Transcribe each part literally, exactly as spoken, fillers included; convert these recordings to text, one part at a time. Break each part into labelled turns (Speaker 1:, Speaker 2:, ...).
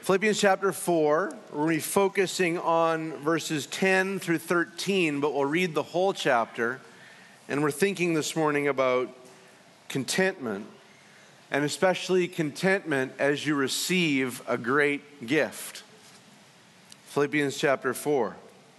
Speaker 1: Philippians chapter four, we're going to be focusing on verses ten through thirteen, but we'll read the whole chapter. And we're thinking this morning about contentment, and especially contentment as you receive a great gift. Philippians chapter four.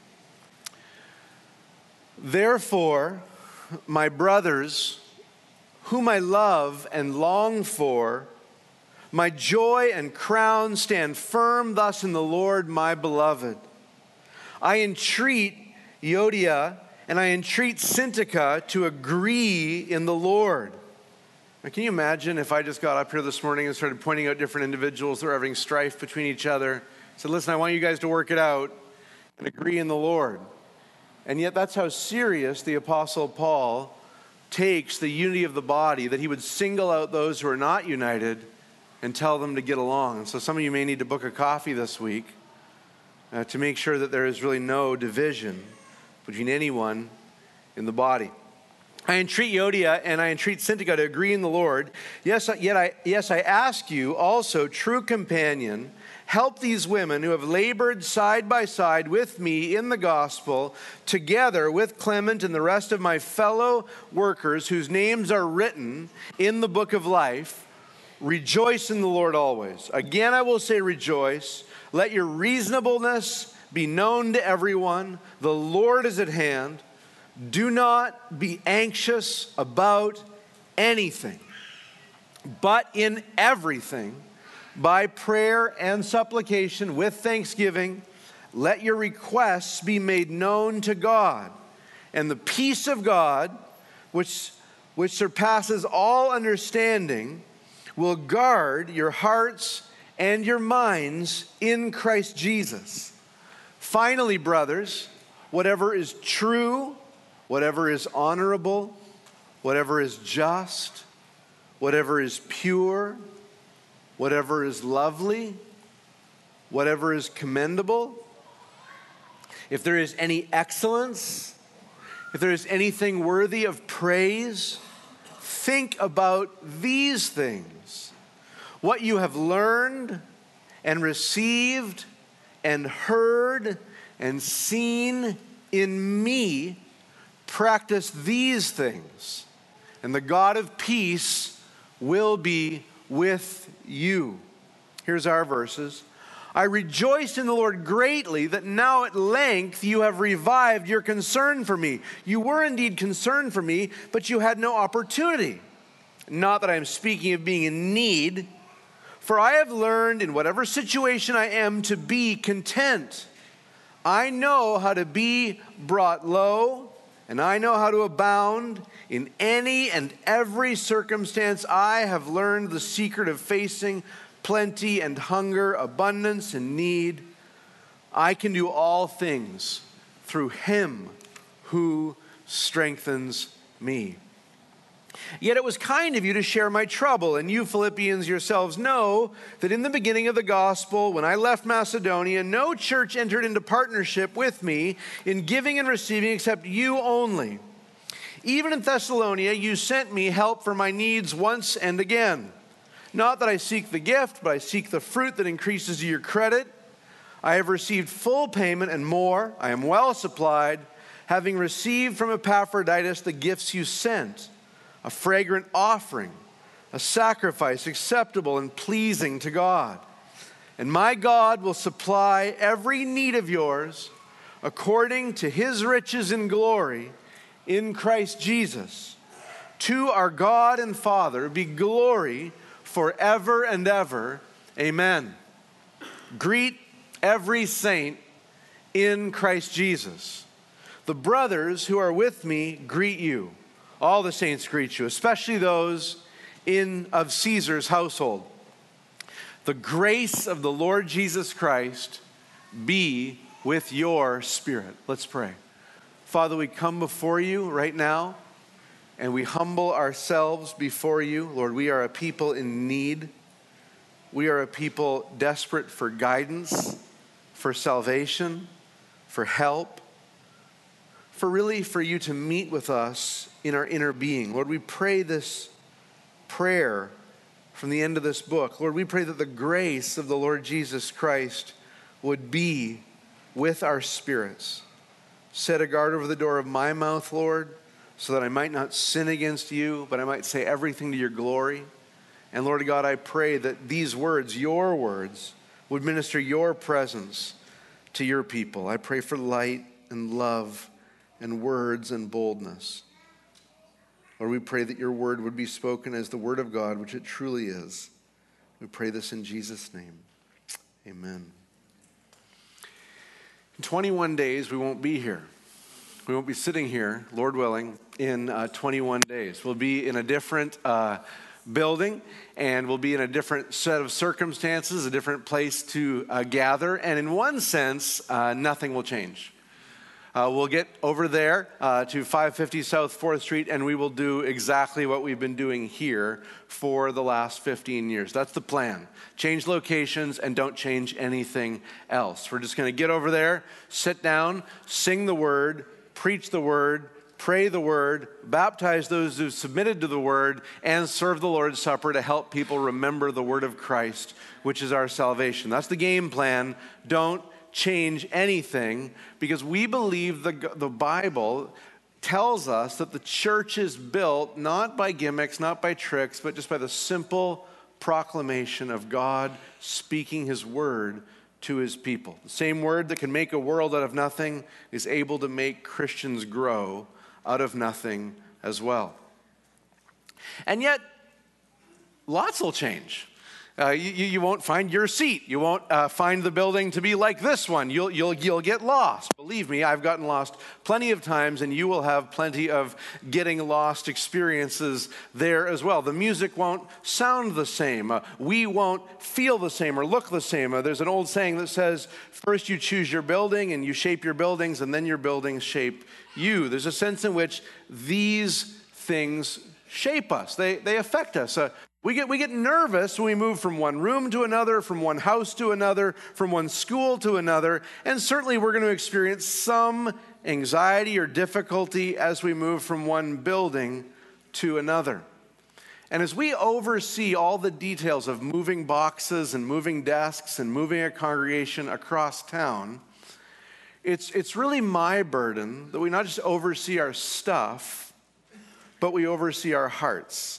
Speaker 1: Therefore, my brothers, whom I love and long for, my joy and crown, stand firm thus in the Lord, my beloved. I entreat Euodia and I entreat Syntyche to agree in the Lord. Now, can you imagine if I just got up here this morning and started pointing out different individuals that are having strife between each other? Said, listen, I want you guys to work it out and agree in the Lord. And yet that's how serious the Apostle Paul takes the unity of the body, that he would single out those who are not united and tell them to get along. And so some of you may need to book a coffee this week uh, to make sure that there is really no division between anyone in the body. I entreat Euodia and I entreat Syntyche to agree in the Lord. Yes, yet I, yes, I ask you also, true companion, help these women who have labored side by side with me in the gospel, together with Clement and the rest of my fellow workers whose names are written in the book of life. Rejoice in the Lord always. Again, I will say rejoice. Let your reasonableness be known to everyone. The Lord is at hand. Do not be anxious about anything, but in everything, by prayer and supplication with thanksgiving, let your requests be made known to God. And the peace of God, which, which surpasses all understanding, will guard your hearts and your minds in Christ Jesus. Finally, brothers, whatever is true, whatever is honorable, whatever is just, whatever is pure, whatever is lovely, whatever is commendable, if there is any excellence, if there is anything worthy of praise, think about these things. What you have learned and received and heard and seen in me, practice these things, and the God of peace will be with you. Here's our verses. I rejoiced in the Lord greatly that now at length you have revived your concern for me. You were indeed concerned for me, but you had no opportunity. Not that I am speaking of being in need, for I have learned in whatever situation I am to be content. I know how to be brought low, and I know how to abound. In any and every circumstance, I have learned the secret of facing plenty and hunger, abundance and need. I can do all things through him who strengthens me. Yet it was kind of you to share my trouble, and you Philippians yourselves know that in the beginning of the gospel, when I left Macedonia, no church entered into partnership with me in giving and receiving except you only. Even in Thessalonica, you sent me help for my needs once and again. Not that I seek the gift, but I seek the fruit that increases your credit. I have received full payment and more. I am well supplied, having received from Epaphroditus the gifts you sent, a fragrant offering, a sacrifice acceptable and pleasing to God. And my God will supply every need of yours according to his riches in glory in Christ Jesus. To our God and Father be glory forever and ever. Amen. Greet every saint in Christ Jesus. The brothers who are with me greet you. All the saints greet you, especially those in of Caesar's household. The grace of the Lord Jesus Christ be with your spirit. Let's pray. Father, we come before you right now, and we humble ourselves before you. Lord, we are a people in need. We are a people desperate for guidance, for salvation, for help, for really for you to meet with us in our inner being. Lord, we pray this prayer from the end of this book. Lord, we pray that the grace of the Lord Jesus Christ would be with our spirits. Set a guard over the door of my mouth, Lord, so that I might not sin against you, but I might say everything to your glory. And Lord God, I pray that these words, your words, would minister your presence to your people. I pray for light and love and words and boldness. Lord, we pray that your word would be spoken as the word of God, which it truly is. We pray this in Jesus' name. Amen. In twenty-one days, we won't be here. We won't be sitting here, Lord willing, in uh, twenty-one days. We'll be in a different uh, building, and we'll be in a different set of circumstances, a different place to uh, gather. And in one sense, uh, nothing will change. Uh, we'll get over there uh, to five fifty South fourth Street, and we will do exactly what we've been doing here for the last fifteen years. That's the plan. Change locations and don't change anything else. We're just going to get over there, sit down, sing the word, preach the word, pray the word, baptize those who submitted to the word, and serve the Lord's Supper to help people remember the word of Christ, which is our salvation. That's the game plan. Don't change anything, because we believe the, the Bible tells us that the church is built not by gimmicks, not by tricks, but just by the simple proclamation of God speaking his word to his people. The same word that can make a world out of nothing is able to make Christians grow out of nothing as well. And yet, lots will change. Uh, you, you won't find your seat. You won't uh, find the building to be like this one. You'll, you'll, you'll get lost. Believe me, I've gotten lost plenty of times, and you will have plenty of getting lost experiences there as well. The music won't sound the same. Uh, we won't feel the same or look the same. Uh, there's an old saying that says, first you choose your building, and you shape your buildings, and then your buildings shape you. There's a sense in which these things shape us. They, they affect us. Uh, We get, we get nervous when we move from one room to another, from one house to another, from one school to another, and certainly we're going to experience some anxiety or difficulty as we move from one building to another. And as we oversee all the details of moving boxes and moving desks and moving a congregation across town, it's, it's really my burden that we not just oversee our stuff, but we oversee our hearts.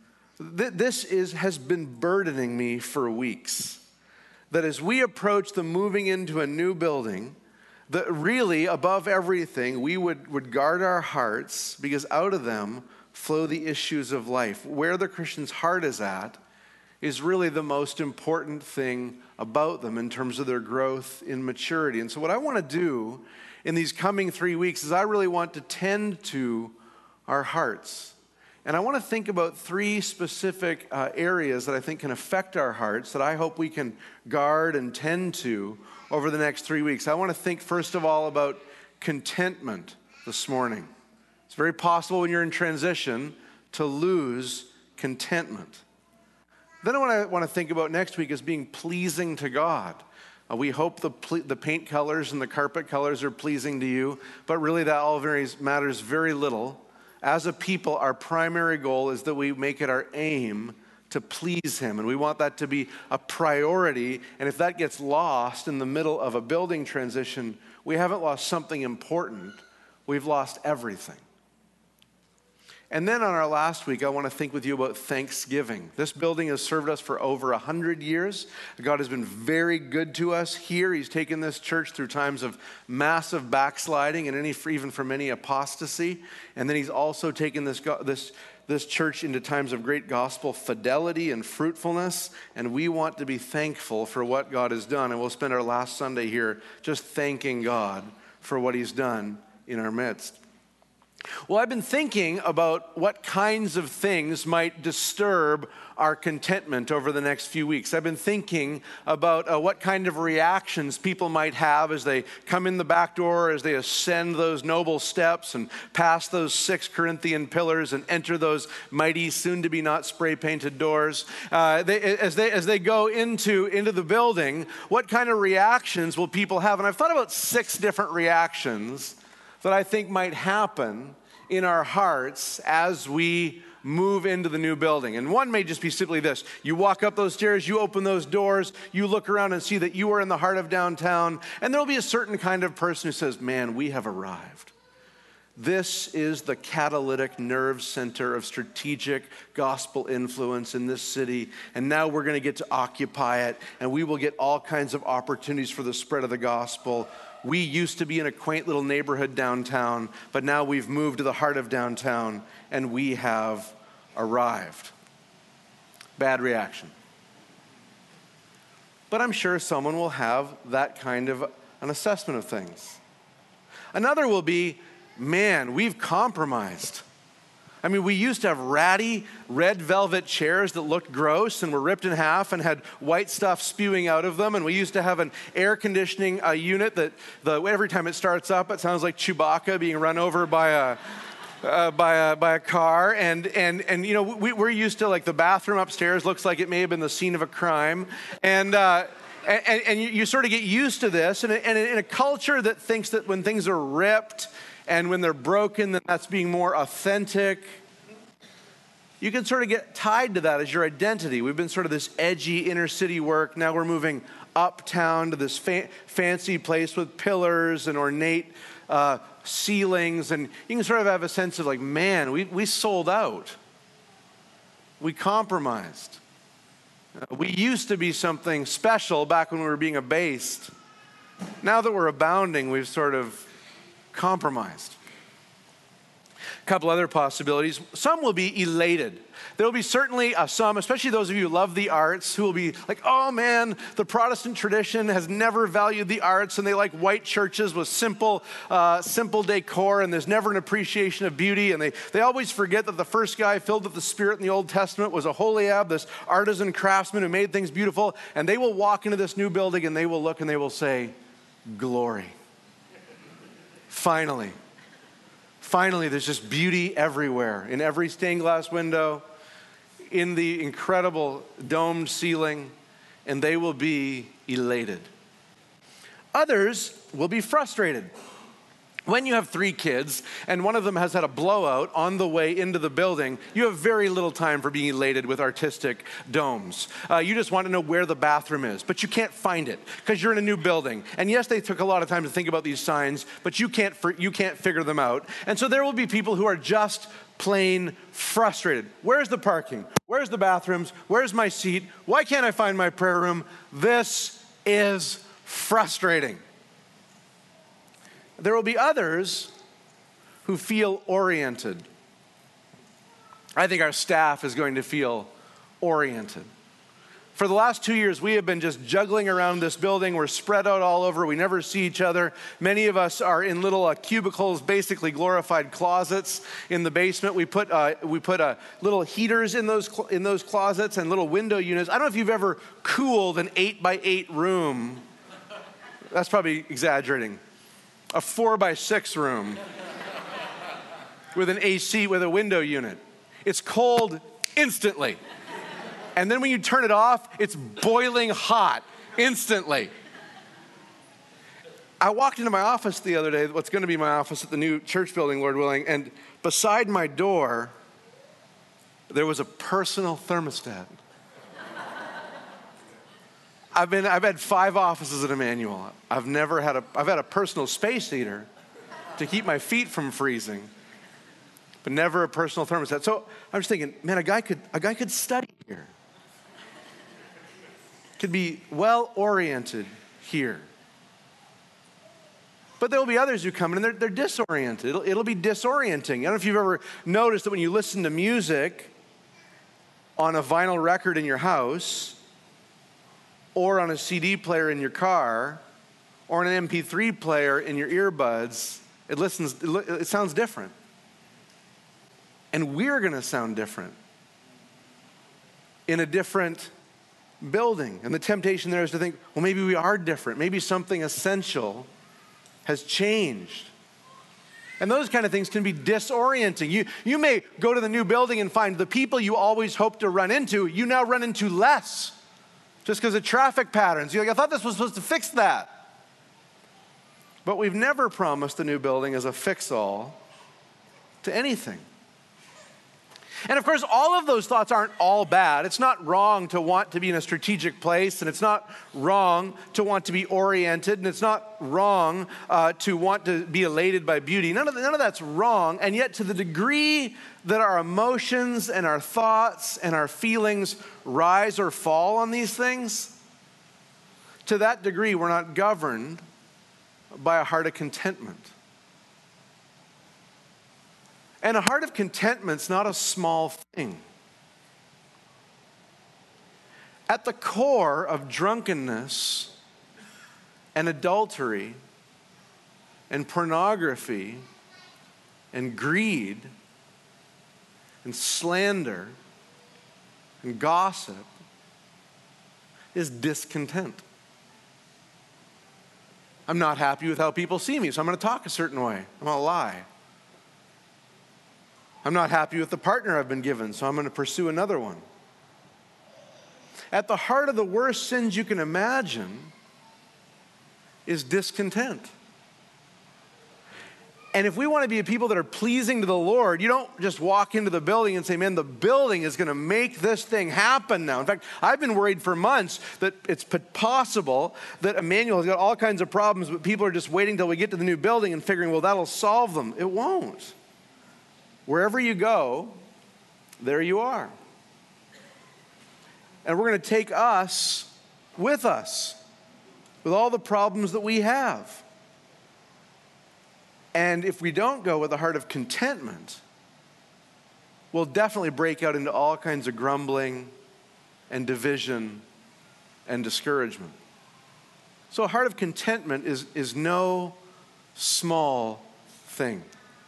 Speaker 1: This is, has been burdening me for weeks. That as we approach the moving into a new building, that really, above everything, we would, would guard our hearts, because out of them flow the issues of life. Where the Christian's heart is at is really the most important thing about them in terms of their growth in maturity. And so what I want to do in these coming three weeks is I really want to tend to our hearts. And I want to think about three specific uh, areas that I think can affect our hearts that I hope we can guard and tend to over the next three weeks. I want to think, first of all, about contentment this morning. It's very possible when you're in transition to lose contentment. Then what I want to think about next week is being pleasing to God. Uh, we hope the, ple- the paint colors and the carpet colors are pleasing to you, but really that all varies, matters very little. As a people, our primary goal is that we make it our aim to please him. And we want that to be a priority. And if that gets lost in the middle of a building transition, we haven't lost something important. We've lost everything. And then on our last week, I want to think with you about Thanksgiving. This building has served us for over one hundred years. God has been very good to us here. He's taken this church through times of massive backsliding and any, even from any apostasy. And then he's also taken this, this, this church into times of great gospel fidelity and fruitfulness. And we want to be thankful for what God has done. And we'll spend our last Sunday here just thanking God for what he's done in our midst. Well, I've been thinking about what kinds of things might disturb our contentment over the next few weeks. I've been thinking about uh, what kind of reactions people might have as they come in the back door, as they ascend those noble steps and pass those six Corinthian pillars and enter those mighty, soon-to-be not spray-painted doors. Uh, they, as, they, as they go into, into the building, what kind of reactions will people have? And I've thought about six different reactions that I think might happen in our hearts as we move into the new building. And one may just be simply this. You walk up those stairs, you open those doors, you look around and see that you are in the heart of downtown, and there'll be a certain kind of person who says, man, we have arrived. This is the catalytic nerve center of strategic gospel influence in this city, and now we're going to get to occupy it, and we will get all kinds of opportunities for the spread of the gospel. We used to be in a quaint little neighborhood downtown, but now we've moved to the heart of downtown, and we have arrived. Bad reaction. But I'm sure someone will have that kind of an assessment of things. Another will be, man, we've compromised. I mean, we used to have ratty red velvet chairs that looked gross and were ripped in half and had white stuff spewing out of them. And we used to have an air conditioning uh, unit that the, every time it starts up, it sounds like Chewbacca being run over by a uh, by a by a car. And and and you know, we, we're used to, like, the bathroom upstairs looks like it may have been the scene of a crime. And uh, and, and you, you sort of get used to this. And, and in a culture that thinks that when things are ripped and when they're broken, then that's being more authentic. You can sort of get tied to that as your identity. We've been sort of this edgy inner city work. Now we're moving uptown to this fa- fancy place with pillars and ornate uh, ceilings. And you can sort of have a sense of, like, man, we, we sold out. We compromised. Uh, we used to be something special back when we were being abased. Now that we're abounding, we've sort of compromised. A couple other possibilities. Some will be elated. There will be certainly uh, some, especially those of you who love the arts, who will be like, oh man, the Protestant tradition has never valued the arts, and they like white churches with simple uh, simple decor, and there's never an appreciation of beauty, and they, they always forget that the first guy filled with the Spirit in the Old Testament was Aholiab, this artisan craftsman who made things beautiful, and they will walk into this new building and they will look and they will say, glory. Finally, finally, there's just beauty everywhere, in every stained glass window, in the incredible domed ceiling, and they will be elated. Others will be frustrated. When you have three kids and one of them has had a blowout on the way into the building, you have very little time for being elated with artistic domes. Uh, you just want to know where the bathroom is, but you can't find it because you're in a new building. And yes, they took a lot of time to think about these signs, but you can't you can't figure them out. And so there will be people who are just plain frustrated. Where's the parking? Where's the bathrooms? Where's my seat? Why can't I find my prayer room? This is frustrating. There will be others who feel oriented. I think our staff is going to feel oriented. For the last two years, we have been just juggling around this building. We're spread out all over. We never see each other. Many of us are in little uh, cubicles, basically glorified closets in the basement. We put uh, we put uh, little heaters in those cl- in those closets and little window units. I don't know if you've ever cooled an eight by eight room. That's probably exaggerating. A four by six room with an A C with a window unit. It's cold instantly. And then when you turn it off, it's boiling hot instantly. I walked into my office the other day, what's going to be my office at the new church building, Lord willing, and beside my door, there was a personal thermostat. I've been, I've had five offices at Emmanuel. I've never had a, I've had a personal space heater to keep my feet from freezing, but never a personal thermostat. So I was thinking, man, a guy could, a guy could study here. Could be well-oriented here. But there will be others who come in and they're, they're disoriented. It'll, it'll be disorienting. I don't know if you've ever noticed that when you listen to music on a vinyl record in your house, or on a C D player in your car, or on an M P three player in your earbuds, it listens. It sounds different. And we're going to sound different in a different building. And the temptation there is to think, well, maybe we are different. Maybe something essential has changed. And those kind of things can be disorienting. You, you may go to the new building and find the people you always hope to run into, you now run into less. Just because of traffic patterns. You're like, I thought this was supposed to fix that. But we've never promised the new building as a fix-all to anything. And of course, all of those thoughts aren't all bad. It's not wrong to want to be in a strategic place, and it's not wrong to want to be oriented, and it's not wrong uh, to want to be elated by beauty. None of, none of that's wrong, and yet to the degree that our emotions and our thoughts and our feelings rise or fall on these things, to that degree we're not governed by a heart of contentment. And a heart of contentment's not a small thing. At the core of drunkenness and adultery and pornography and greed and slander and gossip is discontent. I'm not happy with how people see me, so I'm going to talk a certain way. I'm going to lie. I'm not happy with the partner I've been given, so I'm going to pursue another one. At the heart of the worst sins you can imagine is discontent. And if we want to be a people that are pleasing to the Lord, you don't just walk into the building and say, man, the building is going to make this thing happen now. In fact, I've been worried for months that it's possible that Emmanuel has got all kinds of problems, but people are just waiting till we get to the new building and figuring, well, that'll solve them. It won't. Wherever you go, there you are. And we're going to take us with us, with all the problems that we have. And if we don't go with a heart of contentment, we'll definitely break out into all kinds of grumbling and division and discouragement. So a heart of contentment is, is no small thing.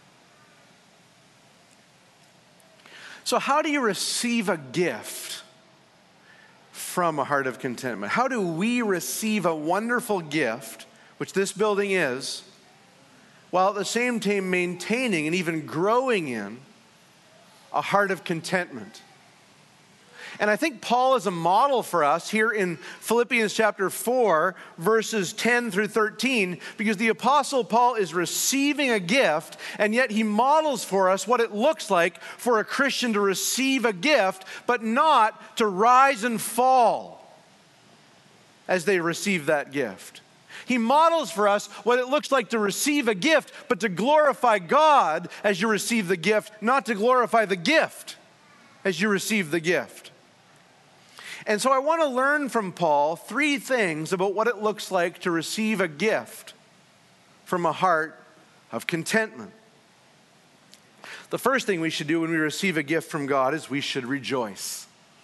Speaker 1: So how do you receive a gift from a heart of contentment? How do we receive a wonderful gift, which this building is, while at the same time maintaining and even growing in a heart of contentment? And I think Paul is a model for us here in Philippians chapter four, verses ten through thirteen, because the Apostle Paul is receiving a gift, and yet he models for us what it looks like for a Christian to receive a gift, but not to rise and fall as they receive that gift. He models for us what it looks like to receive a gift, but to glorify God as you receive the gift, not to glorify the gift as you receive the gift. And so I want to learn from Paul three things about what it looks like to receive a gift from a heart of contentment. The first thing we should do when we receive a gift from God is we should rejoice.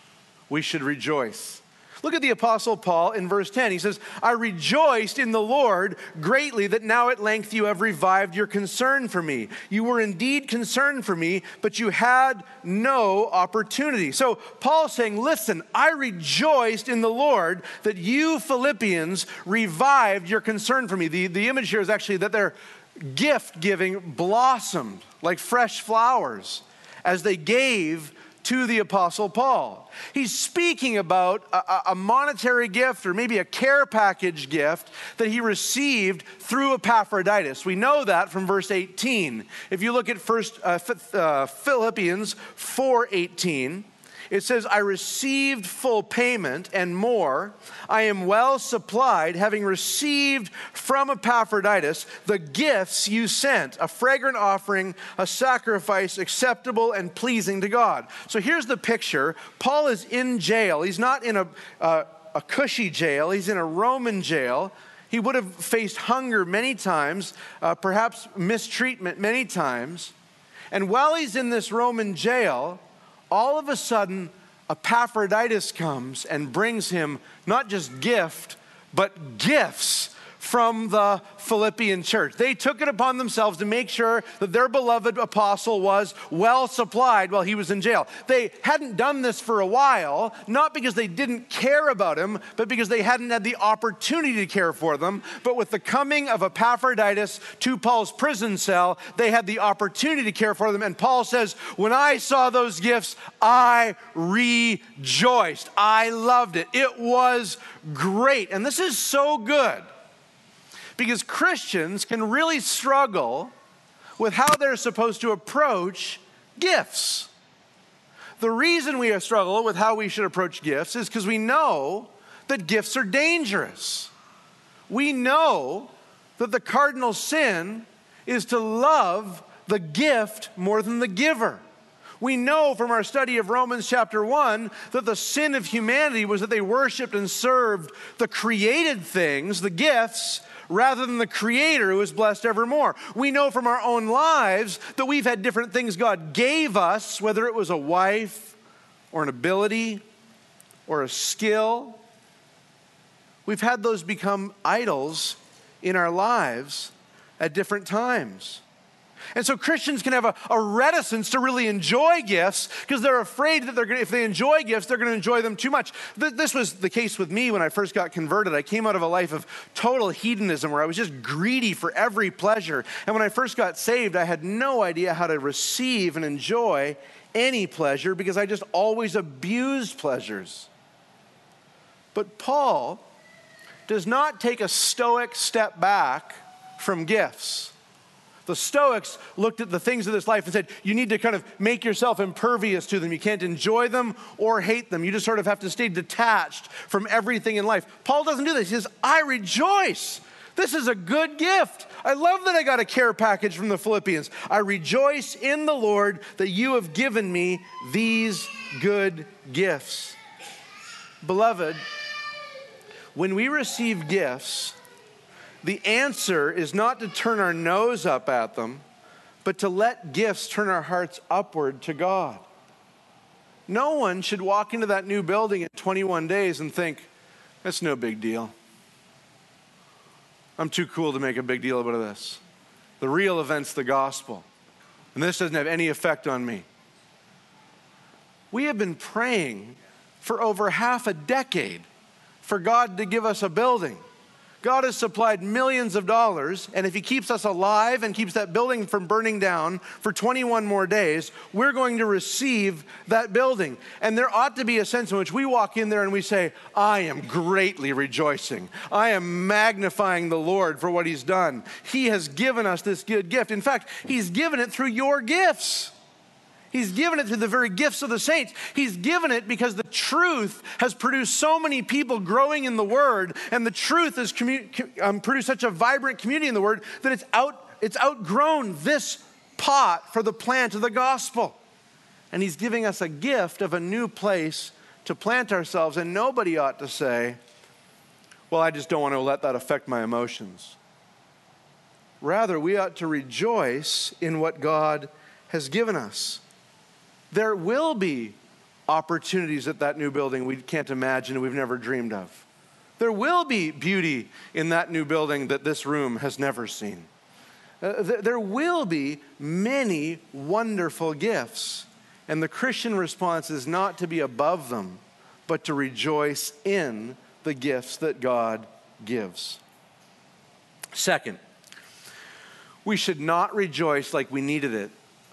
Speaker 1: We should rejoice. Look at the Apostle Paul in verse ten. He says, I rejoiced in the Lord greatly that now at length you have revived your concern for me. You were indeed concerned for me, but you had no opportunity. So Paul's saying, listen, I rejoiced in the Lord that you Philippians revived your concern for me. The, the image here is actually that their gift giving blossomed like fresh flowers as they gave to the Apostle Paul. He's speaking about a, a monetary gift or maybe a care package gift that he received through Epaphroditus. We know that from verse eighteen. If you look at first uh, uh, Philippians four eighteen, it says, I received full payment and more. I am well supplied, having received from Epaphroditus the gifts you sent, a fragrant offering, a sacrifice acceptable and pleasing to God. So here's the picture. Paul is in jail. He's not in a, uh, a cushy jail. He's in a Roman jail. He would have faced hunger many times, uh, perhaps mistreatment many times. And while he's in this Roman jail, all of a sudden, Epaphroditus comes and brings him not just gift, but gifts from the Philippian church. They took it upon themselves to make sure that their beloved apostle was well supplied while he was in jail. They hadn't done this for a while, not because they didn't care about him, but because they hadn't had the opportunity to care for them. But with the coming of Epaphroditus to Paul's prison cell, they had the opportunity to care for them. And Paul says, when I saw those gifts, I rejoiced. I loved it. It was great. And this is so good, because Christians can really struggle with how they're supposed to approach gifts. the reason we struggle with how we should approach gifts is because we know that gifts are dangerous. We know that the cardinal sin is to love the gift more than the giver. We know from our study of Romans chapter one that the sin of humanity was that they worshiped and served the created things, the gifts, rather than the Creator who is blessed evermore. We know from our own lives that we've had different things God gave us, whether it was a wife or an ability or a skill. We've had those become idols in our lives at different times. And so Christians can have a, a reticence to really enjoy gifts because they're afraid that they're going if they enjoy gifts, they're going to enjoy them too much. Th- this was the case with me when I first got converted. I came out of a life of total hedonism where I was just greedy for every pleasure. And when I first got saved, I had no idea how to receive and enjoy any pleasure because I just always abused pleasures. But Paul does not take a stoic step back from gifts. The Stoics looked at the things of this life and said, you need to kind of make yourself impervious to them. You can't enjoy them or hate them. You just sort of have to stay detached from everything in life. Paul doesn't do this. He says, I rejoice. This is a good gift. I love that I got a care package from the Philippians. I rejoice in the Lord that you have given me these good gifts. Beloved, when we receive gifts, the answer is not to turn our nose up at them, but to let gifts turn our hearts upward to God. No one should walk into that new building in twenty-one days and think, that's no big deal. I'm too cool to make a big deal about this. The real event's the gospel, and this doesn't have any effect on me. We have been praying for over half a decade for God to give us a building. God has supplied millions of dollars, and if he keeps us alive and keeps that building from burning down for twenty-one more days, we're going to receive that building. And there ought to be a sense in which we walk in there and we say, I am greatly rejoicing. I am magnifying the Lord for what he's done. He has given us this good gift. In fact, he's given it through your gifts. He's given it through the very gifts of the saints. He's given it because the truth has produced so many people growing in the Word, and the truth has commu- um, produced such a vibrant community in the Word that it's out, it's outgrown this pot for the plant of the gospel. And he's giving us a gift of a new place to plant ourselves, and nobody ought to say, well, I just don't want to let that affect my emotions. Rather, we ought to rejoice in what God has given us. There will be opportunities at that new building we can't imagine and we've never dreamed of. There will be beauty in that new building that this room has never seen. Uh, th- there will be many wonderful gifts, and the Christian response is not to be above them, but to rejoice in the gifts that God gives. Second, we should not rejoice like we needed it.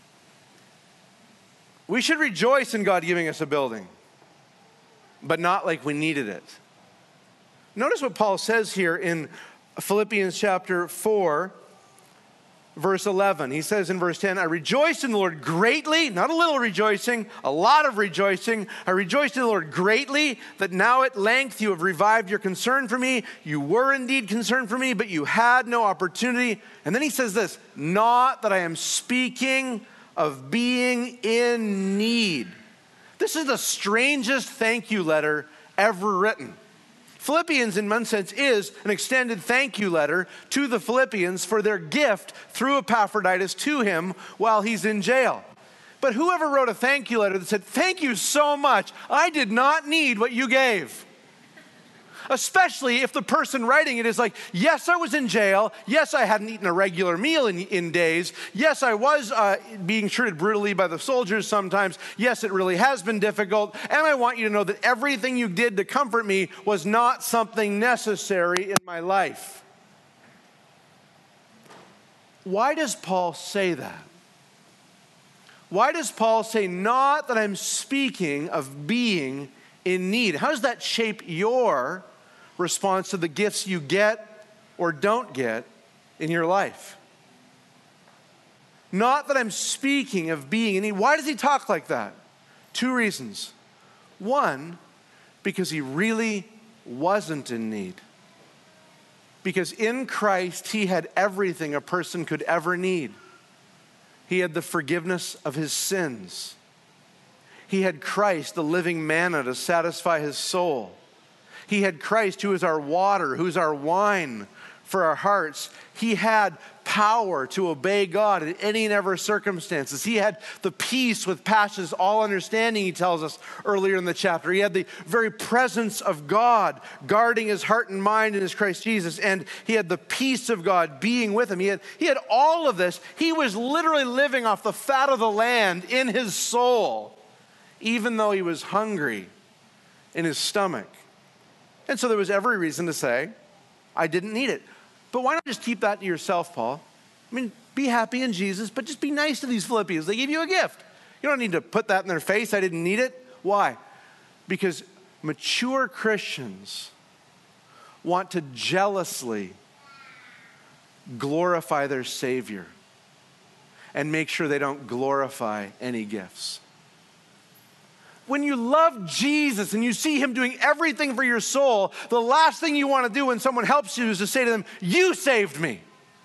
Speaker 1: We should rejoice in God giving us a building, but not like we needed it. Notice what Paul says here in Philippians chapter four, verse eleven. He says in verse ten, I rejoiced in the Lord greatly, not a little rejoicing, a lot of rejoicing. I rejoiced in the Lord greatly that now at length you have revived your concern for me. You were indeed concerned for me, but you had no opportunity. And then he says this, not that I am speaking of being in need. This is the strangest thank you letter ever written. Philippians, in one sense, is an extended thank you letter to the Philippians for their gift through Epaphroditus to him while he's in jail. But whoever wrote a thank you letter that said, thank you so much, I did not need what you gave. Especially if the person writing it is like, yes, I was in jail. Yes, I hadn't eaten a regular meal in, in days. Yes, I was uh, being treated brutally by the soldiers sometimes. Yes, it really has been difficult. And I want you to know that everything you did to comfort me was not something necessary in my life. Why does Paul say that? Why does Paul say, not that I'm speaking of being in need? How does that shape your response to the gifts you get or don't get in your life? Not that I'm speaking of being in need. Why does he talk like that? Two reasons. One, because he really wasn't in need. Because in Christ, he had everything a person could ever need. He had the forgiveness of his sins. He had Christ, the living manna, to satisfy his soul. He had Christ, who is our water, who is our wine for our hearts. He had power to obey God in any and every circumstances. He had the peace with passes all understanding, he tells us earlier in the chapter. He had the very presence of God guarding his heart and mind in his Christ Jesus. And he had the peace of God being with him. He had, he had all of this. He was literally living off the fat of the land in his soul, even though he was hungry in his stomach. And so there was every reason to say, I didn't need it. But why not just keep that to yourself, Paul? I mean, be happy in Jesus, but just be nice to these Philippians. They gave you a gift. You don't need to put that in their face. I didn't need it. Why? Because mature Christians want to jealously glorify their Savior and make sure they don't glorify any gifts. When you love Jesus and you see him doing everything for your soul, the last thing you want to do when someone helps you is to say to them, you saved me.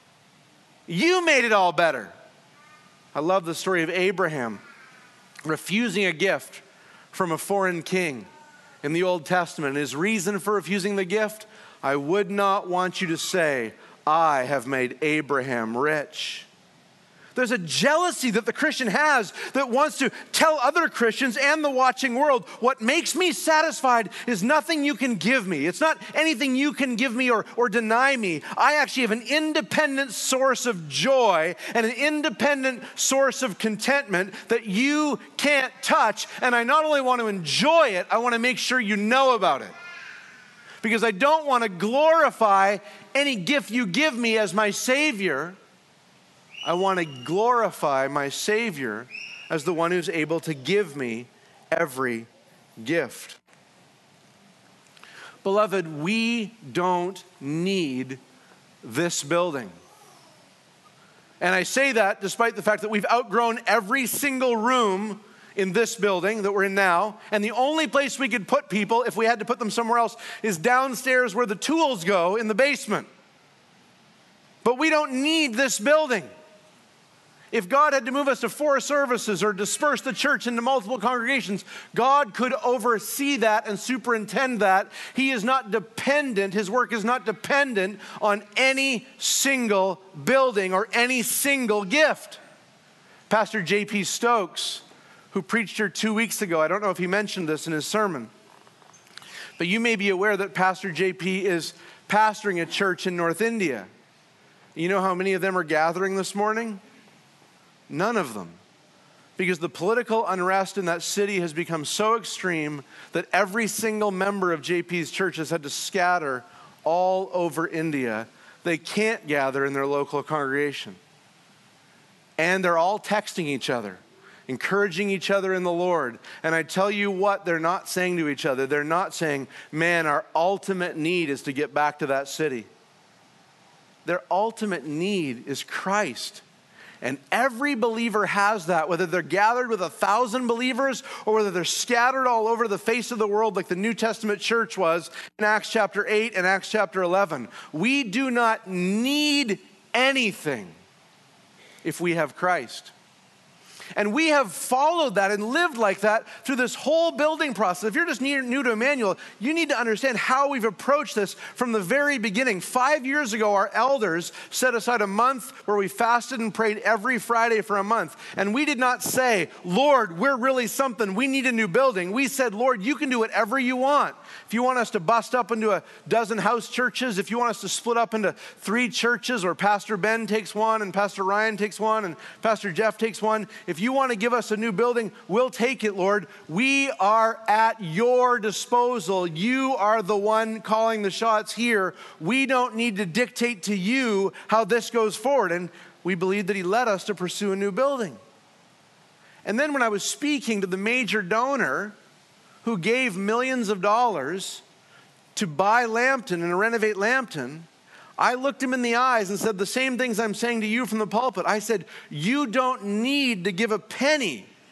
Speaker 1: You made it all better. I love the story of Abraham refusing a gift from a foreign king in the Old Testament. His reason for refusing the gift, I would not want you to say, I have made Abraham rich. There's a jealousy that the Christian has that wants to tell other Christians and the watching world, what makes me satisfied is nothing you can give me. It's not anything you can give me or, or deny me. I actually have an independent source of joy and an independent source of contentment that you can't touch. And I not only want to enjoy it, I want to make sure you know about it. Because I don't want to glorify any gift you give me as my Savior. I want to glorify my Savior as the one who's able to give me every gift. Beloved, we don't need this building. And I say that despite the fact that we've outgrown every single room in this building that we're in now. And the only place we could put people, if we had to put them somewhere else, is downstairs where the tools go in the basement. But we don't need this building. If God had to move us to four services or disperse the church into multiple congregations, God could oversee that and superintend that. He is not dependent, his work is not dependent on any single building or any single gift. Pastor J P Stokes, who preached here two weeks ago, I don't know if he mentioned this in his sermon, but you may be aware that Pastor J P is pastoring a church in North India. You know how many of them are gathering this morning? None of them. Because the political unrest in that city has become so extreme that every single member of J P's church has had to scatter all over India. They can't gather in their local congregation. And they're all texting each other, encouraging each other in the Lord. And I tell you what they're not saying to each other. They're not saying, man, our ultimate need is to get back to that city. Their ultimate need is Christ. And every believer has that, whether they're gathered with a thousand believers or whether they're scattered all over the face of the world like the New Testament church was in Acts chapter eight and Acts chapter eleven. We do not need anything if we have Christ. And we have followed that and lived like that through this whole building process. If you're just new to Emmanuel, you need to understand how we've approached this from the very beginning. Five years ago, our elders set aside a month where we fasted and prayed every Friday for a month. And we did not say, Lord, we're really something. We need a new building. We said, Lord, you can do whatever you want. If you want us to bust up into a dozen house churches, if you want us to split up into three churches or Pastor Ben takes one and Pastor Ryan takes one and Pastor Jeff takes one, if you want to give us a new building, we'll take it, Lord. We are at your disposal. You are the one calling the shots here. We don't need to dictate to you how this goes forward. And we believe that he led us to pursue a new building. And then when I was speaking to the major donor who gave millions of dollars to buy Lambton and to renovate Lambton, I looked him in the eyes and said the same things I'm saying to you from the pulpit. I said, you don't need to give a penny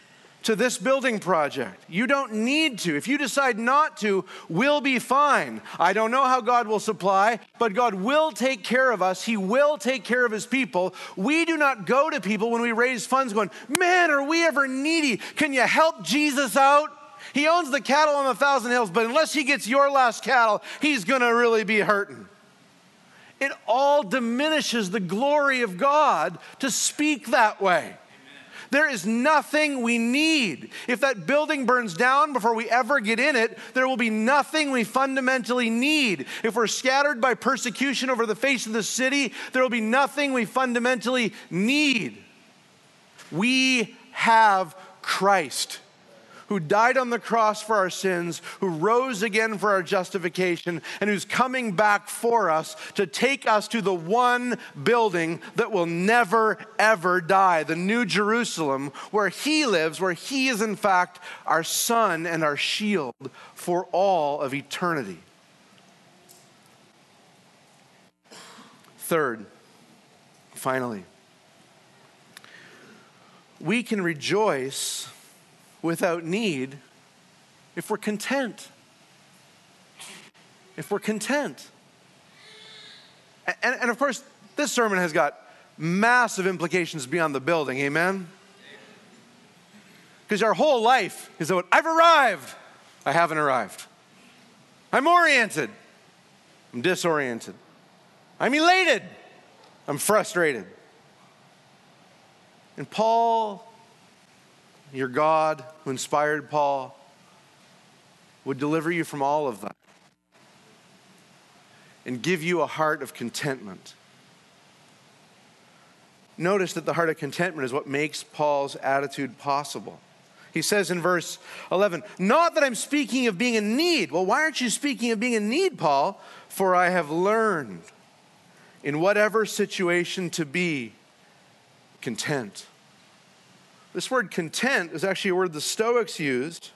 Speaker 1: to this building project. You don't need to. If you decide not to, we'll be fine. I don't know how God will supply, but God will take care of us. He will take care of his people. We do not go to people when we raise funds going, man, are we ever needy? Can you help Jesus out? He owns the cattle on a thousand hills, but unless he gets your last cattle, he's going to really be hurting. It all diminishes the glory of God to speak that way. There is nothing we need. If that building burns down before we ever get in it, there will be nothing we fundamentally need. If we're scattered by persecution over the face of the city, there will be nothing we fundamentally need. We have Christ, who died on the cross for our sins, who rose again for our justification, and who's coming back for us to take us to the one building that will never, ever die, the New Jerusalem, where he lives, where he is in fact our sun and our shield for all of eternity. Third, finally, we can rejoice without need if we're content. If we're content. And, and of course, this sermon has got massive implications beyond the building, amen? Because our whole life is that I've arrived. I haven't arrived. I'm oriented. I'm disoriented. I'm elated. I'm frustrated. And Paul, your God who inspired Paul, would deliver you from all of that and give you a heart of contentment. Notice that the heart of contentment is what makes Paul's attitude possible. He says in verse eleven, not that I'm speaking of being in need. Well, why aren't you speaking of being in need, Paul? For I have learned in whatever situation to be content. This word content is actually a word the Stoics used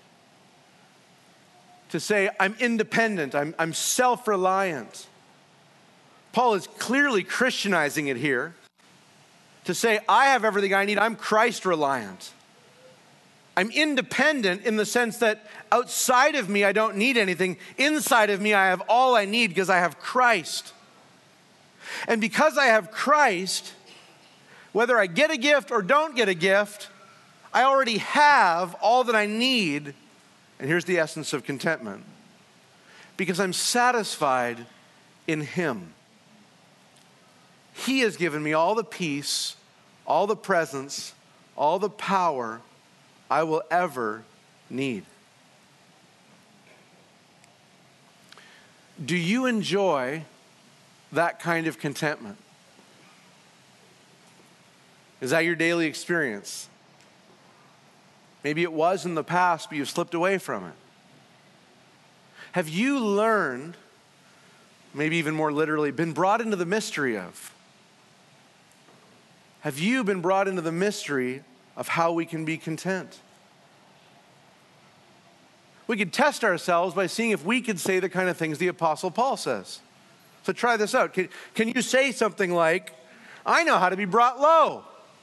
Speaker 1: to say, I'm independent, I'm, I'm self-reliant. Paul is clearly Christianizing it here to say, I have everything I need, I'm Christ-reliant. I'm independent in the sense that outside of me, I don't need anything. Inside of me, I have all I need because I have Christ. And because I have Christ, whether I get a gift or don't get a gift, I already have all that I need. And here's the essence of contentment. Because I'm satisfied in Him. He has given me all the peace, all the presence, all the power I will ever need. Do you enjoy that kind of contentment? Is that your daily experience? Maybe it was in the past, but you've slipped away from it. Have you learned, maybe even more literally, been brought into the mystery of? Have you been brought into the mystery of how we can be content? We could test ourselves by seeing if we could say the kind of things the Apostle Paul says. So try this out. Can, can you say something like, I know how to be brought low?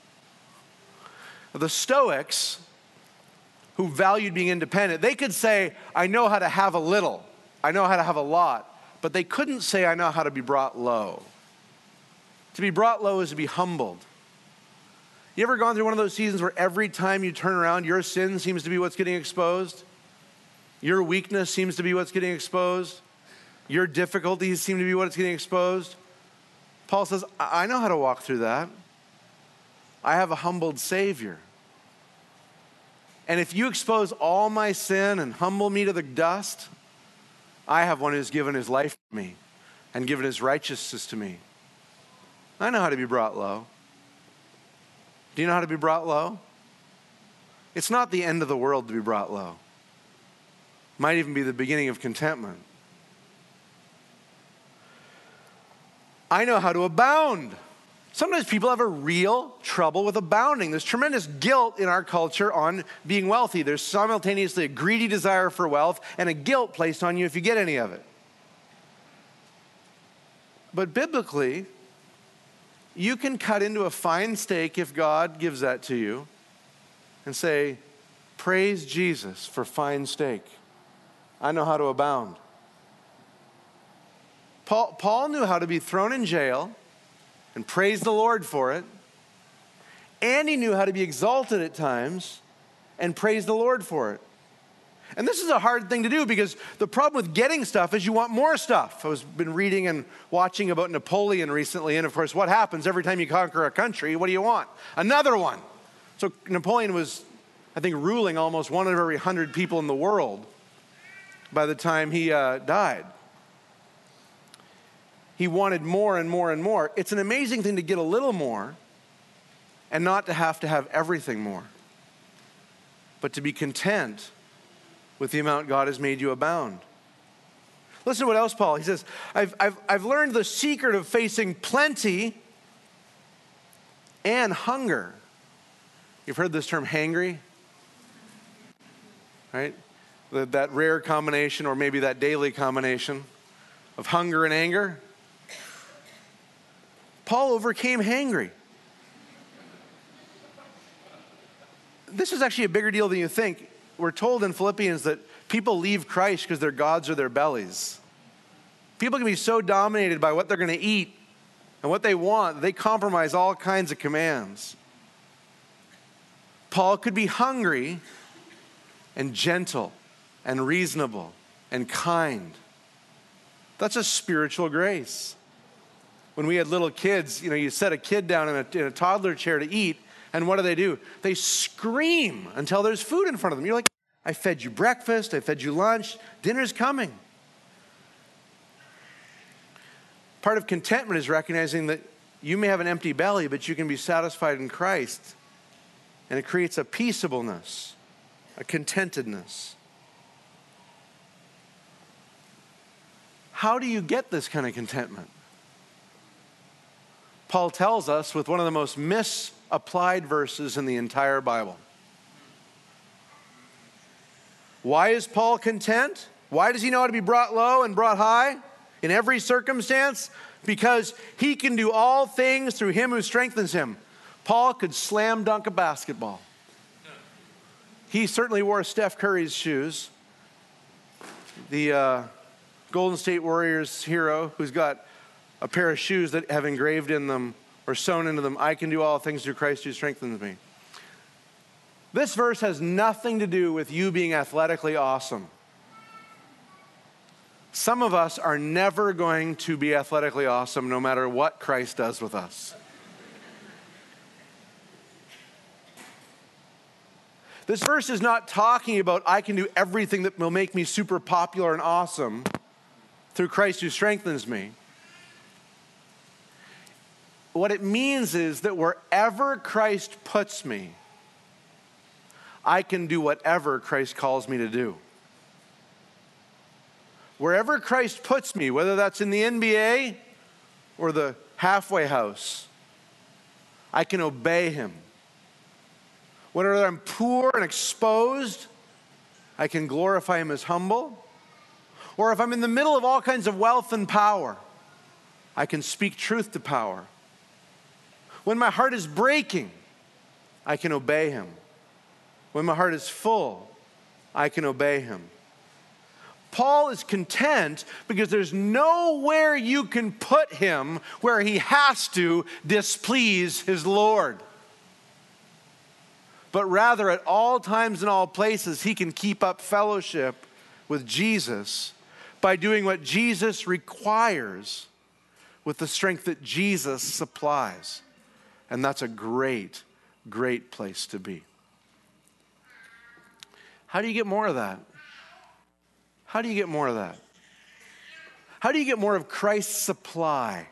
Speaker 1: The Stoics, who valued being independent, they could say, I know how to have a little. I know how to have a lot. But they couldn't say, I know how to be brought low. To be brought low is to be humbled. You ever gone through one of those seasons where every time you turn around, your sin seems to be what's getting exposed? Your weakness seems to be what's getting exposed? Your difficulties seem to be what's getting exposed? Paul says, I know how to walk through that. I have a humbled Savior. And if you expose all my sin and humble me to the dust, I have one who's given his life for me and given his righteousness to me. I know how to be brought low. Do you know how to be brought low? It's not the end of the world to be brought low. Might even be the beginning of contentment. I know how to abound. Sometimes people have a real trouble with abounding. There's tremendous guilt in our culture on being wealthy. There's simultaneously a greedy desire for wealth and a guilt placed on you if you get any of it. But biblically, you can cut into a fine steak if God gives that to you and say, Praise Jesus for fine steak. I know how to abound. Paul, Paul knew how to be thrown in jail and praise the Lord for it. And he knew how to be exalted at times and praise the Lord for it. And this is a hard thing to do because the problem with getting stuff is you want more stuff. I've been reading and watching about Napoleon recently, and of course, what happens every time you conquer a country? What do you want? Another one. So Napoleon was, I think, ruling almost one of every hundred people in the world by the time he uh, died. He wanted more and more and more. It's an amazing thing to get a little more and not to have to have everything more, but to be content with the amount God has made you abound. Listen to what else Paul, he says, I've, I've, I've learned the secret of facing plenty and hunger. You've heard this term, hangry, right? The, that rare combination, or maybe that daily combination of hunger and anger. Paul overcame hangry. This is actually a bigger deal than you think. We're told in Philippians that people leave Christ because their gods are their bellies. People can be so dominated by what they're going to eat and what they want, they compromise all kinds of commands. Paul could be hungry and gentle and reasonable and kind. That's a spiritual grace. When we had little kids, you know, you set a kid down in a, in a toddler chair to eat, and what do they do? They scream until there's food in front of them. You're like, I fed you breakfast, I fed you lunch, dinner's coming. Part of contentment is recognizing that you may have an empty belly, but you can be satisfied in Christ. And it creates a peaceableness, a contentedness. How do you get this kind of contentment? Paul tells us with one of the most misapplied verses in the entire Bible. Why is Paul content? Why does he know how to be brought low and brought high in every circumstance? Because he can do all things through him who strengthens him. Paul could slam dunk a basketball. He certainly wore Steph Curry's shoes. The uh, Golden State Warriors hero who's got a pair of shoes that have engraved in them or sewn into them, I can do all things through Christ who strengthens me. This verse has nothing to do with you being athletically awesome. Some of us are never going to be athletically awesome no matter what Christ does with us. This verse is not talking about I can do everything that will make me super popular and awesome through Christ who strengthens me. What it means is that wherever Christ puts me, I can do whatever Christ calls me to do. Wherever Christ puts me, whether that's in the N B A or the halfway house, I can obey him. Whether I'm poor and exposed, I can glorify him as humble. Or if I'm in the middle of all kinds of wealth and power, I can speak truth to power. When my heart is breaking, I can obey him. When my heart is full, I can obey him. Paul is content because there's nowhere you can put him where he has to displease his Lord. But rather, at all times and all places, he can keep up fellowship with Jesus by doing what Jesus requires with the strength that Jesus supplies. And that's a great, great place to be. How do you get more of that? How do you get more of that? How do you get more of Christ's supply?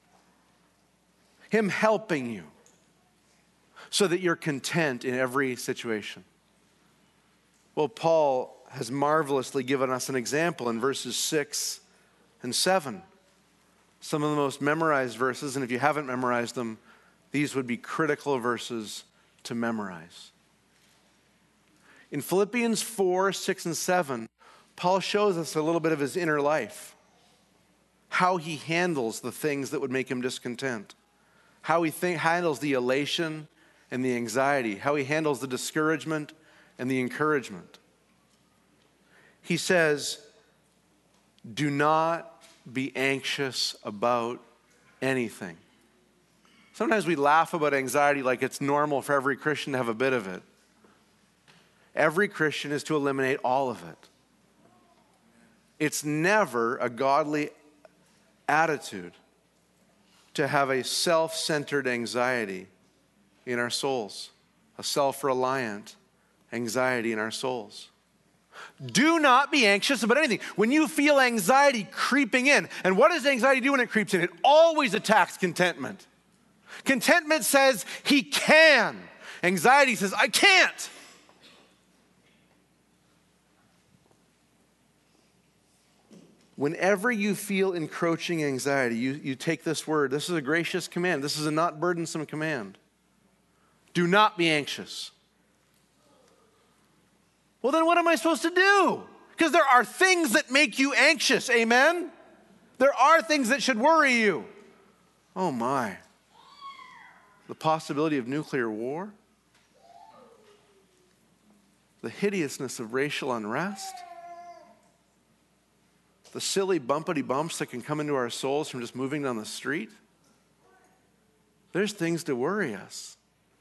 Speaker 1: Him helping you so that you're content in every situation. Well, Paul has marvelously given us an example in verses six and seven. Some of the most memorized verses, and if you haven't memorized them, these would be critical verses to memorize. In Philippians four, six, and seven, Paul shows us a little bit of his inner life, how he handles the things that would make him discontent, how he think, handles the elation and the anxiety, how he handles the discouragement and the encouragement. He says, do not be anxious about anything. Sometimes we laugh about anxiety like it's normal for every Christian to have a bit of it. Every Christian is to eliminate all of it. It's never a godly attitude to have a self-centered anxiety in our souls, a self-reliant anxiety in our souls. Do not be anxious about anything. When you feel anxiety creeping in, and what does anxiety do when it creeps in? It always attacks contentment. Contentment says he can. Anxiety says, I can't. Whenever you feel encroaching anxiety, you, you take this word. This is a gracious command. This is a not burdensome command. Do not be anxious. Well, then what am I supposed to do? Because there are things that make you anxious, amen? There are things that should worry you. Oh my. The possibility of nuclear war? The hideousness of racial unrest? The silly bumpity bumps that can come into our souls from just moving down the street? There's things to worry us.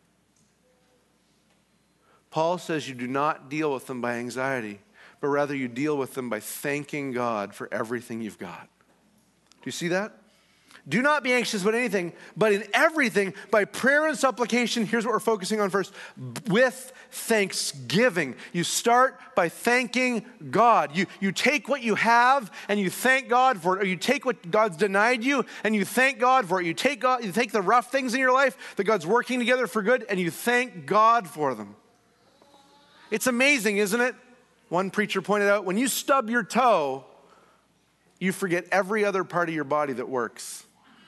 Speaker 1: Paul says you do not deal with them by anxiety, but rather you deal with them by thanking God for everything you've got. Do you see that? Do not be anxious about anything, but in everything, by prayer and supplication, here's what we're focusing on first, with thanksgiving. You start by thanking God. You, you take what you have and you thank God for it, or you take what God's denied you and you thank God for it. You take, God, you take the rough things in your life that God's working together for good and you thank God for them. It's amazing, isn't it? One preacher pointed out, when you stub your toe, you forget every other part of your body that works.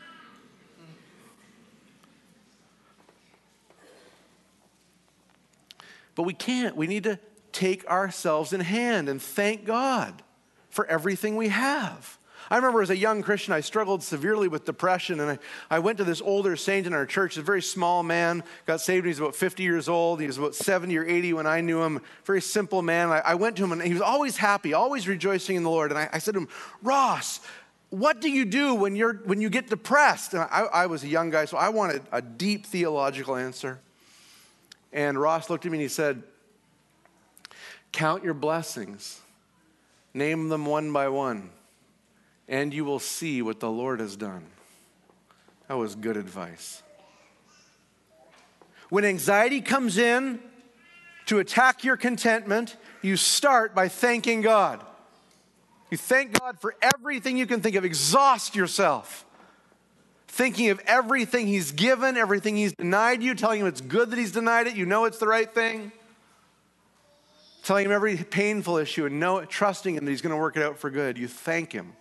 Speaker 1: But we can't. We need to take ourselves in hand and thank God for everything we have. I remember as a young Christian, I struggled severely with depression, and I, I went to this older saint in our church, a very small man, got saved when he was about fifty years old. He was about seventy or eighty when I knew him, very simple man. I, I went to him, and he was always happy, always rejoicing in the Lord. And I, I said to him, Ross, what do you do when, you're, when you get depressed? And I, I was a young guy, so I wanted a deep theological answer. And Ross looked at me and he said, count your blessings, name them one by one, and you will see what the Lord has done. That was good advice. When anxiety comes in to attack your contentment, you start by thanking God. You thank God for everything you can think of. Exhaust yourself, thinking of everything he's given, everything he's denied you, telling him it's good that he's denied it, you know it's the right thing. Telling him every painful issue and know, trusting him that he's going to work it out for good. You thank him.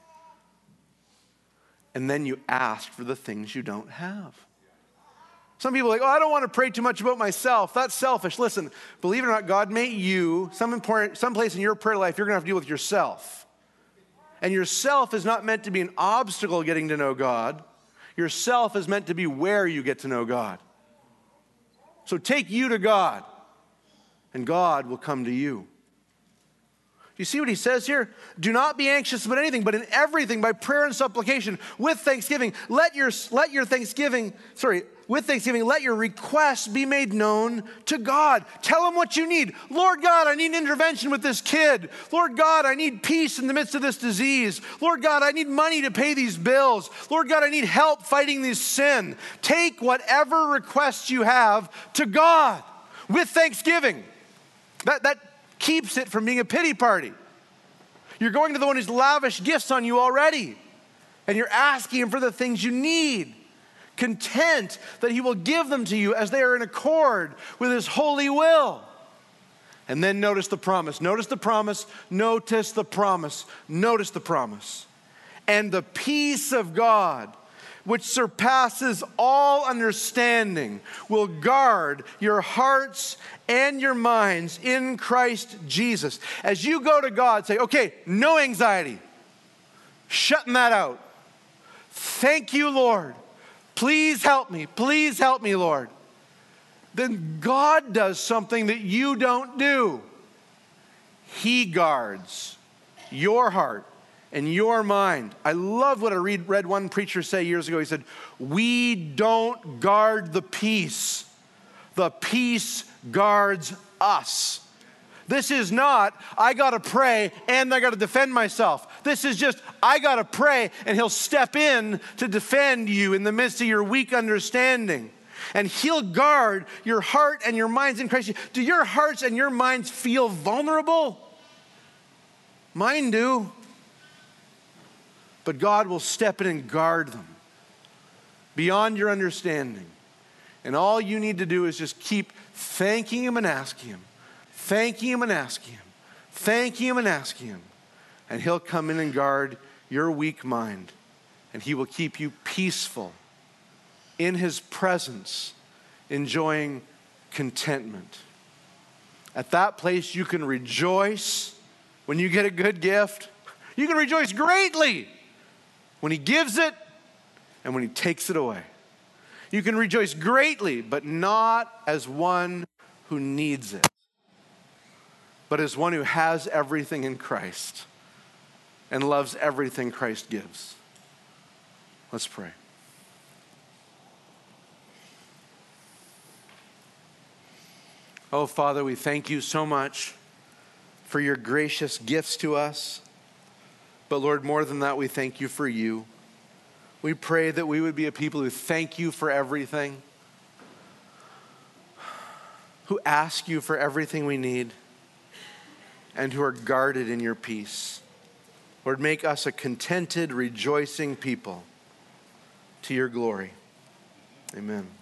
Speaker 1: And then you ask for the things you don't have. Some people are like, oh, I don't want to pray too much about myself. That's selfish. Listen, believe it or not, God made you, some important, some place in your prayer life, you're going to have to deal with yourself. And yourself is not meant to be an obstacle getting to know God. Yourself is meant to be where you get to know God. So take you to God, and God will come to you. Do you see what he says here? Do not be anxious about anything, but in everything, by prayer and supplication, with thanksgiving, let your, let your thanksgiving, sorry, with thanksgiving, let your requests be made known to God. Tell him what you need. Lord God, I need intervention with this kid. Lord God, I need peace in the midst of this disease. Lord God, I need money to pay these bills. Lord God, I need help fighting this sin. Take whatever requests you have to God with thanksgiving. That, that keeps it from being a pity party. You're going to the one who's lavished gifts on you already, and you're asking him for the things you need, content that he will give them to you as they are in accord with his holy will. And then notice the promise. Notice the promise. Notice the promise. Notice the promise. And the peace of God, which surpasses all understanding, will guard your hearts and your minds in Christ Jesus. As you go to God, say, okay, no anxiety. Shutting that out. Thank you, Lord. Please help me. Please help me, Lord. then God does something that you don't do. He guards your heart and your mind. I love what I read, read one preacher say years ago. He said, we don't guard the peace. The peace guards us. This is not, I got to pray and I got to defend myself. This is just, I got to pray and he'll step in to defend you in the midst of your weak understanding. And he'll guard your heart and your minds in Christ. Do your hearts and your minds feel vulnerable? Mine do. But God will step in and guard them beyond your understanding. And all you need to do is just keep thanking him and asking him. Thanking him and asking him. Thanking him and asking him. And he'll come in and guard your weak mind. And he will keep you peaceful in his presence, enjoying contentment. At that place, you can rejoice when you get a good gift. You can rejoice greatly when he gives it and when he takes it away. You can rejoice greatly, but not as one who needs it, but as one who has everything in Christ and loves everything Christ gives. Let's pray. Oh, Father, we thank you so much for your gracious gifts to us. But Lord, more than that, we thank you for you. We pray that we would be a people who thank you for everything, who ask you for everything we need, and who are guarded in your peace. Lord, make us a contented, rejoicing people to your glory. Amen.